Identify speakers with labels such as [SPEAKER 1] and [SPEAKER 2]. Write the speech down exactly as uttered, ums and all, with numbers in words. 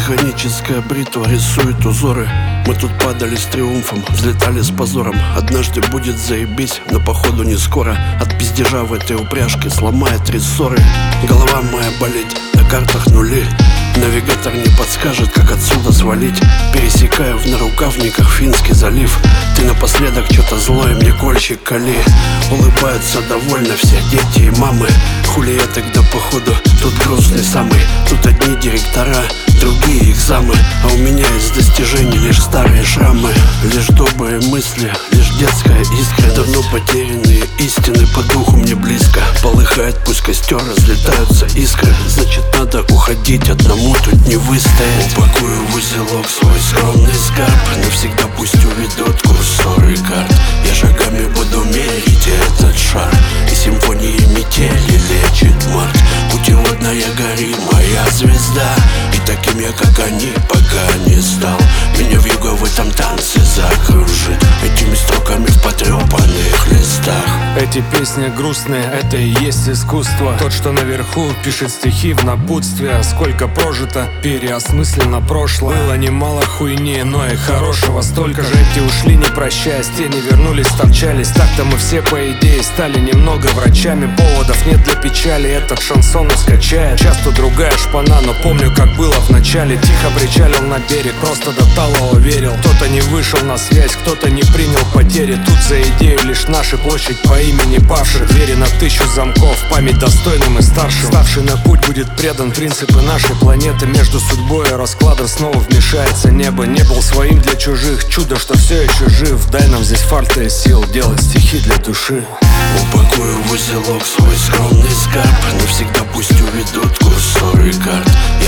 [SPEAKER 1] Механическая бритва рисует узоры. Мы тут падали с триумфом, взлетали с позором. Однажды будет заебись, но походу не скоро. От пиздежа в этой упряжке сломает рессоры. Голова моя болеть, на картах нули. Навигатор не подскажет, как отсюда свалить. Пересекаю в нарукавниках Финский залив. Ты напоследок что-то злое мне кольчик кали. Улыбаются довольно все дети и мамы. Хули я тогда походу тут грустный самый. Тут одни директора, другие их замы. А у меня из достижений лишь старые шрамы. Лишь добрые мысли, лишь детская искра. Давно потерянные истины по духу мне близко. Полыхает пусть костер, разлетаются искры. Значит надо уходить, одному тут не выстоять. Упакую в узелок свой скромный скарб. Навсегда пусть уведут курсоры карт. Я шагами буду мерить этот шар. И симфонии метели лечит март. Путеводная гори моя звезда. И таким я, как они, пока не стал. Меня вьюга в этом танце закружит этими строками в потрепанных листах.
[SPEAKER 2] Эти песни грустные, это и есть искусство. Тот, что наверху, пишет стихи в напутствие. Сколько прожито, переосмысленно прошлое. Было немало хуйни, но и хорошего столько же. Эти ушли, не прощаясь, те не вернулись, торчались. Так-то мы все, по идее, стали немного врачами. Поводов нет для печали, этот шансон скачает. Часто другая шпана, но помню, как было в начале. Тихо причалил на берег, просто до талого верил. Кто-то не вышел на связь, кто-то не принял потери. Тут за идею лишь наша площадь по имени павших. Двери на тысячу замков, память достойным и старшим. Ставший на путь будет предан принципы нашей планеты. Между судьбой и раскладом снова вмешается небо. Не был своим для чужих, чудо, что все еще жив. Дай нам здесь фарта и сил делать стихи для души.
[SPEAKER 1] Упакую в узелок свой скромный скарб. Навсегда пусть уведут курсоры карт.